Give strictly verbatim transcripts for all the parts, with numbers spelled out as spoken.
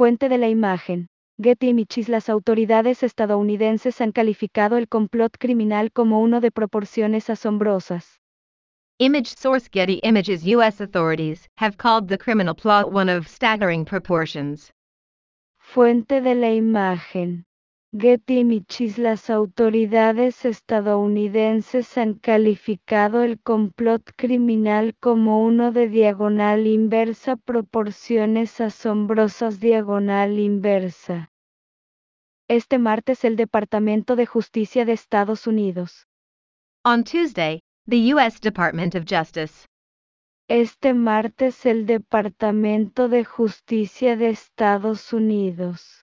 Fuente de la imagen. Getty Images. Las autoridades estadounidenses han calificado el complot criminal como uno de proporciones asombrosas. Image source: Getty Images. U S authorities have called the criminal plot one of staggering proportions. Fuente de la imagen. Getty Images. Las autoridades estadounidenses han calificado el complot criminal como uno de diagonal inversa proporciones asombrosas diagonal inversa. Este martes el Departamento de Justicia de Estados Unidos. On Tuesday, the U S Department of Justice. Este martes el Departamento de Justicia de Estados Unidos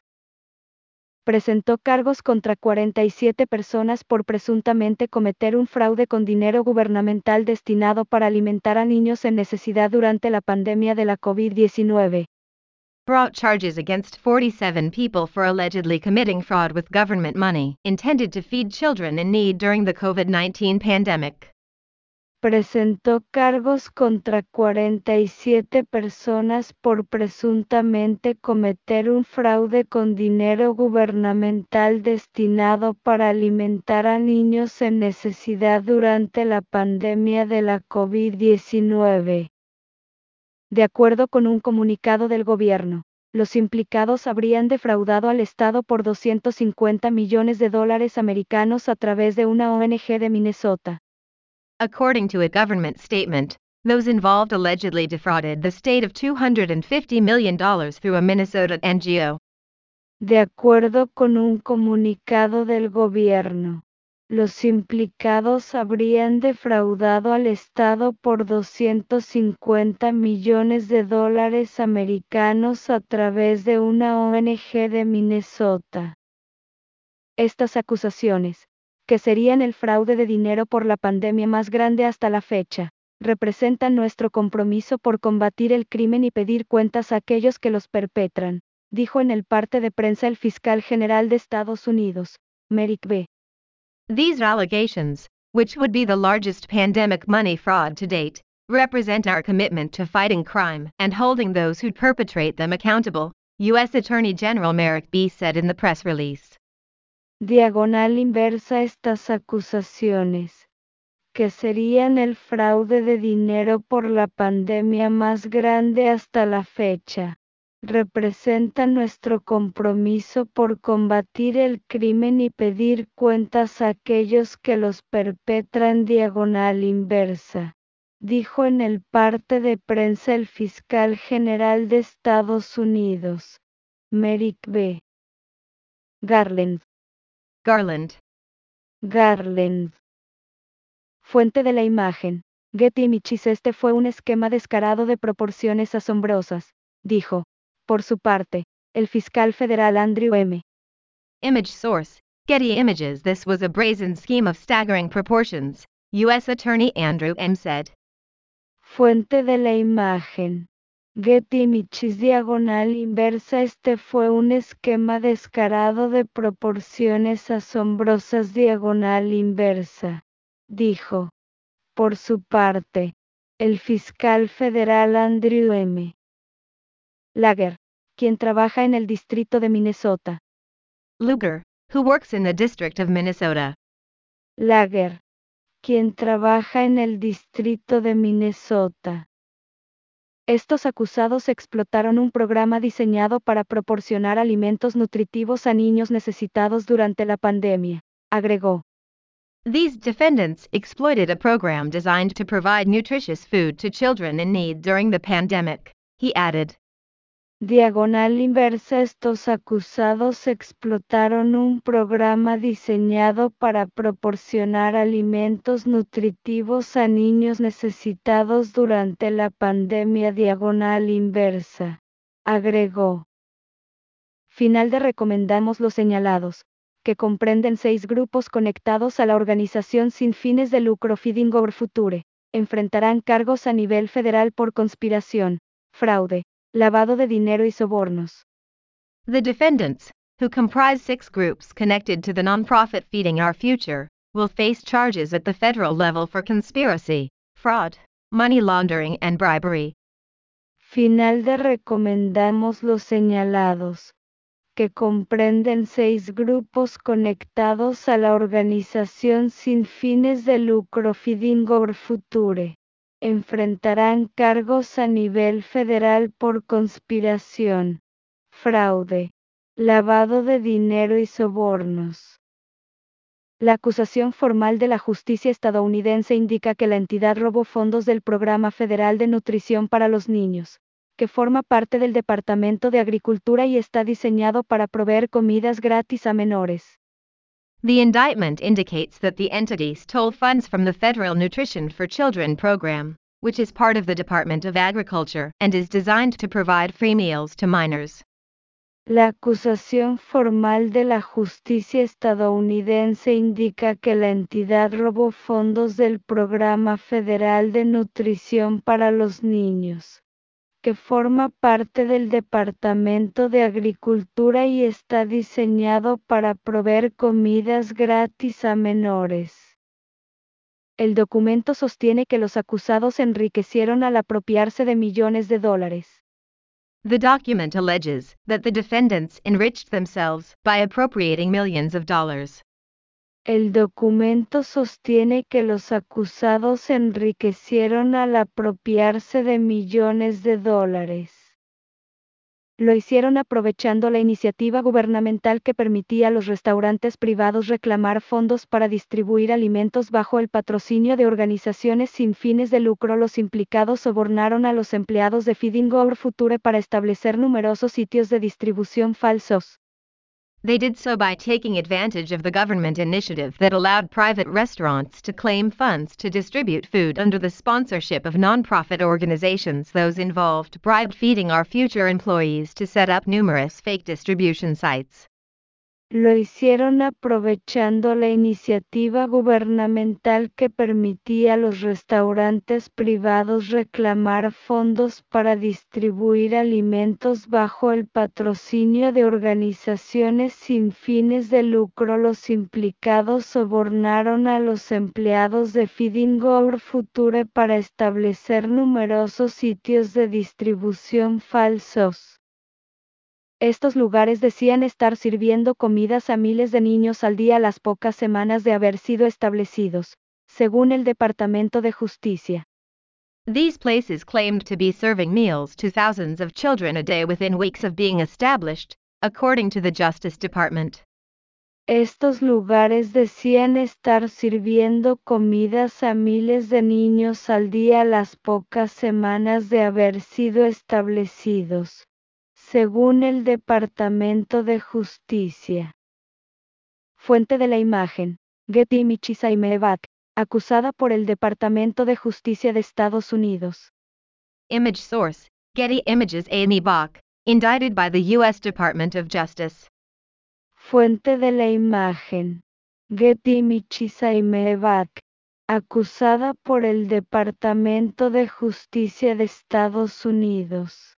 presentó cargos contra cuarenta y siete personas por presuntamente cometer un fraude con dinero gubernamental destinado para alimentar a niños en necesidad durante la pandemia de la COVID diecinueve. Brought charges against forty-seven people for allegedly committing fraud with government money intended to feed children in need during the COVID nineteen pandemic. Presentó cargos contra cuarenta y siete personas por presuntamente cometer un fraude con dinero gubernamental destinado para alimentar a niños en necesidad durante la pandemia de la COVID diecinueve. De acuerdo con un comunicado del gobierno, los implicados habrían defraudado al Estado por doscientos cincuenta millones de dólares americanos a través de una O N G de Minnesota. According to a government statement, those involved allegedly defrauded the state of two hundred fifty million dollars through a Minnesota N G O. De acuerdo con un comunicado del gobierno, los implicados habrían defraudado al Estado por doscientos cincuenta millones de dólares americanos a través de una O N G de Minnesota. Estas acusaciones, que serían el fraude de dinero por la pandemia más grande hasta la fecha, representan nuestro compromiso por combatir el crimen y pedir cuentas a aquellos que los perpetran, dijo en el parte de prensa el fiscal general de Estados Unidos, Merrick B. These allegations, which would be the largest pandemic money fraud to date, represent our commitment to fighting crime and holding those who perpetrate them accountable, U S Attorney General Merrick B. said in the press release. Diagonal inversa. Estas acusaciones, que serían el fraude de dinero por la pandemia más grande hasta la fecha, representan nuestro compromiso por combatir el crimen y pedir cuentas a aquellos que los perpetran. Diagonal inversa, dijo en el parte de prensa el fiscal general de Estados Unidos, Merrick B. Garland. Garland. Garland. Fuente de la imagen. Getty Images. Este fue un esquema descarado de proporciones asombrosas, dijo, por su parte, el fiscal federal Andrew M. Image source: Getty Images. This was a brazen scheme of staggering proportions, U S Attorney Andrew M. said. Fuente de la imagen. Getty Images. Diagonal inversa. Este fue un esquema descarado de proporciones asombrosas. Diagonal inversa, dijo, por su parte, el fiscal federal Andrew M. Lager, quien trabaja en el distrito de Minnesota. Lugar, who works in the District of Minnesota. Lager, quien trabaja en el distrito de Minnesota. Estos acusados explotaron un programa diseñado para proporcionar alimentos nutritivos a niños necesitados durante la pandemia, agregó. These defendants exploited a program designed to provide nutritious food to children in need during the pandemic, he added. Diagonal inversa. Estos acusados explotaron un programa diseñado para proporcionar alimentos nutritivos a niños necesitados durante la pandemia. Diagonal inversa, agregó. Final de recomendamos los señalados, que comprenden seis grupos conectados a la organización sin fines de lucro Feeding Our Future, enfrentarán cargos a nivel federal por conspiración, fraude, lavado de dinero y sobornos. The defendants, who comprise six groups connected to the nonprofit Feeding Our Future, will face charges at the federal level for conspiracy, fraud, money laundering and bribery. final de recomendamos los señalados, que comprenden seis grupos conectados a la organización sin fines de lucro Feeding Our Future, enfrentarán cargos a nivel federal por conspiración, fraude, lavado de dinero y sobornos. La acusación formal de la justicia estadounidense indica que la entidad robó fondos del Programa Federal de Nutrición para los Niños, que forma parte del Departamento de Agricultura y está diseñado para proveer comidas gratis a menores. The indictment indicates that the entity stole funds from the Federal Nutrition for Children program, which is part of the Department of Agriculture and is designed to provide free meals to minors. La acusación formal de la justicia estadounidense indica que la entidad robó fondos del Programa Federal de Nutrición para los Niños, que forma parte del Departamento de Agricultura y está diseñado para proveer comidas gratis a menores. El documento sostiene que los acusados se enriquecieron al apropiarse de millones de dólares. The document alleges that the defendants enriched themselves by appropriating millions of dollars. El documento sostiene que los acusados se enriquecieron al apropiarse de millones de dólares. Lo hicieron aprovechando la iniciativa gubernamental que permitía a los restaurantes privados reclamar fondos para distribuir alimentos bajo el patrocinio de organizaciones sin fines de lucro. Los implicados sobornaron a los empleados de Feeding Our Future para establecer numerosos sitios de distribución falsos. They did so by taking advantage of the government initiative that allowed private restaurants to claim funds to distribute food under the sponsorship of nonprofit organizations. Those involved bribed Feeding Our Future employees to set up numerous fake distribution sites. Lo hicieron aprovechando la iniciativa gubernamental que permitía a los restaurantes privados reclamar fondos para distribuir alimentos bajo el patrocinio de organizaciones sin fines de lucro. Los implicados sobornaron a los empleados de Feeding Our Future para establecer numerosos sitios de distribución falsos. Estos lugares decían estar sirviendo comidas a miles de niños al día a las pocas semanas de haber sido establecidos, según el Departamento de Justicia. These places claimed to be serving meals to thousands of children a day within weeks of being established, according to the Justice Department. Estos lugares decían estar sirviendo comidas a miles de niños al día a las pocas semanas de haber sido establecidos, según el Departamento de Justicia. Fuente de la imagen: Getty Images. Amy Bach, acusada por el Departamento de Justicia de Estados Unidos. Image source: Getty Images. Amy Bach, indicted by the U S Department of Justice. Fuente de la imagen: Getty Images. Amy Bach, acusada por el Departamento de Justicia de Estados Unidos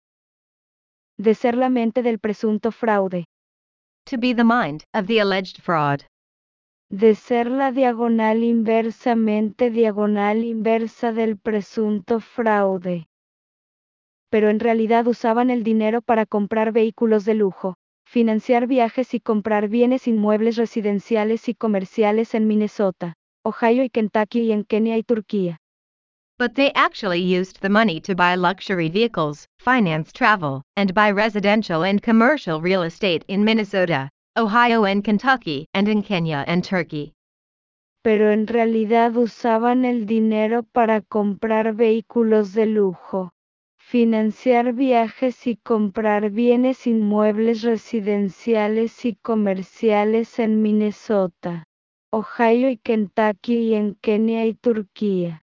de ser la mente del presunto fraude. To be the mind of the alleged fraud. De ser la diagonal inversamente diagonal inversa del presunto fraude. Pero en realidad usaban el dinero para comprar vehículos de lujo, financiar viajes y comprar bienes inmuebles residenciales y comerciales en Minnesota, Ohio y Kentucky y en Kenia y Turquía. But they actually used the money to buy luxury vehicles, finance travel, and buy residential and commercial real estate in Minnesota, Ohio and Kentucky, and in Kenya and Turkey. Pero en realidad usaban el dinero para comprar vehículos de lujo, financiar viajes y comprar bienes inmuebles residenciales y comerciales en Minnesota, Ohio y Kentucky y en Kenia y Turquía.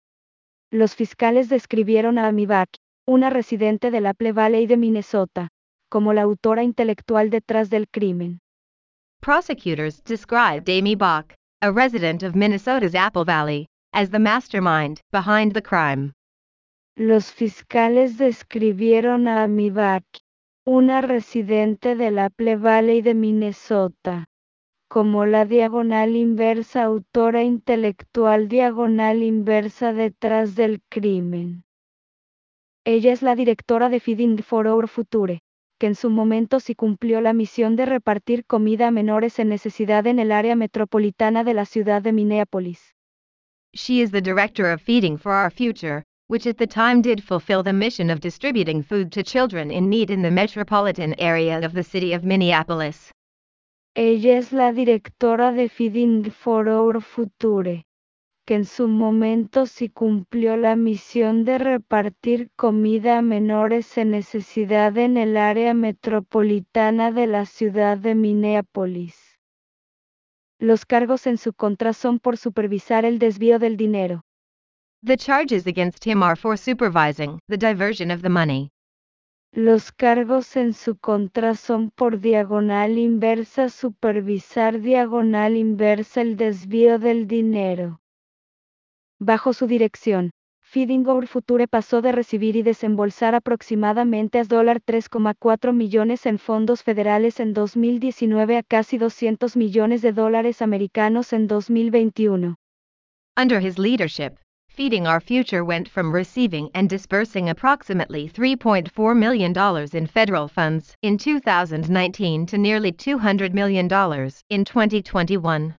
Los fiscales describieron a Amy Bach, una residente del Apple Valley de Minnesota, como la autora intelectual detrás del crimen. Prosecutors described Amy Bach, a resident of Minnesota's Apple Valley, as the mastermind behind the crime. Los fiscales describieron a Amy Bach, una residente del Apple Valley de Minnesota, como la diagonal inversa autora intelectual diagonal inversa detrás del crimen. Ella es la directora de Feeding for Our Future, que en su momento sí cumplió la misión de repartir comida a menores en necesidad en el área metropolitana de la ciudad de Minneapolis. She is the director of Feeding for Our Future, which at the time did fulfill the mission of distributing food to children in need in the metropolitan area of the city of Minneapolis. Ella es la directora de Feeding for Our Future, que en su momento sí cumplió la misión de repartir comida a menores en necesidad en el área metropolitana de la ciudad de Minneapolis. Los cargos en su contra son por supervisar el desvío del dinero. The charges against him are for supervising the diversion of the money. Los cargos en su contra son por diagonal inversa supervisar diagonal inversa el desvío del dinero. Bajo su dirección, Feeding Our Future pasó de recibir y desembolsar aproximadamente a tres coma cuatro millones en fondos federales en dos mil diecinueve a casi doscientos millones de dólares americanos en dos mil veintiuno. Under his leadership, Feeding Our Future went from receiving and disbursing approximately three point four million dollars in federal funds in two thousand nineteen to nearly two hundred million dollars in twenty twenty-one.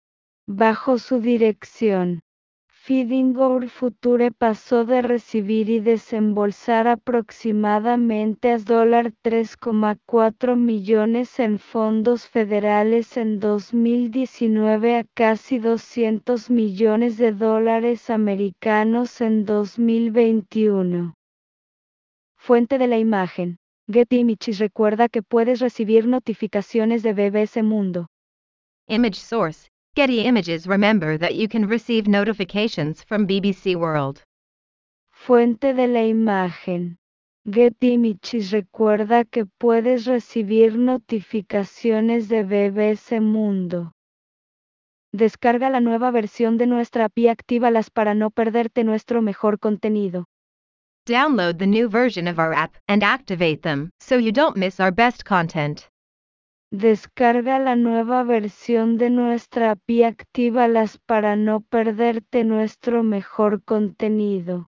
Bajo su dirección, Feeding Our Future pasó de recibir y desembolsar aproximadamente a tres coma cuatro millones en fondos federales en dos mil diecinueve a casi doscientos millones de dólares americanos en dos mil veintiuno. Fuente de la imagen. Getty Images recuerda que puedes recibir notificaciones de B B C Mundo. Image source. Getty Images. Remember that you can receive notifications from B B C World. Fuente de la imagen. Getty Images recuerda que puedes recibir notificaciones de B B C Mundo. Descarga la nueva versión de nuestra app y actívalas para no perderte nuestro mejor contenido. Download the new version of our app and activate them so you don't miss our best content. Descarga la nueva versión de nuestra app y actívalas para no perderte nuestro mejor contenido.